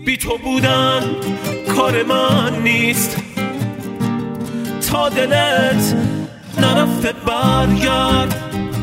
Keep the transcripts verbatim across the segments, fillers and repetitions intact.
بی تو بودن کار من نیست، تا دلت نرفته برگرد.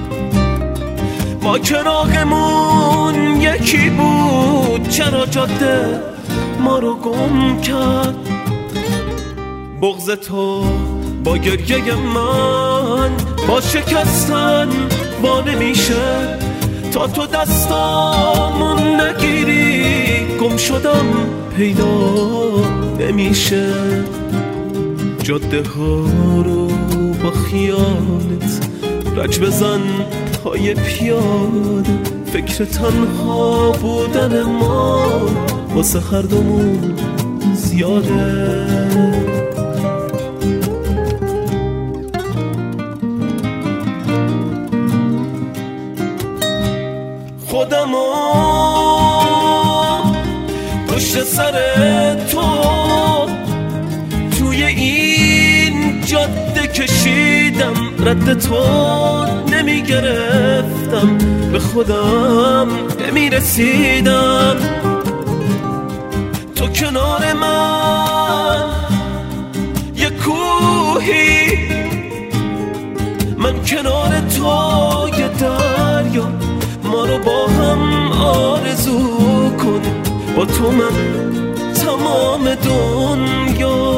ما چراغمون یکی بود، چرا جاده ما رو گم کرد؟ بغض تو با گریه من با شکستن با نمیشه، تا تو دستامون نگیری گم شدم پیدا نمیشه. جاده ها رو با خیالت رج بزن پای پیاده، فکر تنها بودن ما واسه هر دومون زیاده. خودمو پشت سر تو توی این جاده کشیدم، رد تو نمی گرفتم، به خودم نمی رسیدم. تو کنار من یه کوهی، من کنار تو یه دریا، ما رو با هم آرزو کن، با تو من تمام دنیا.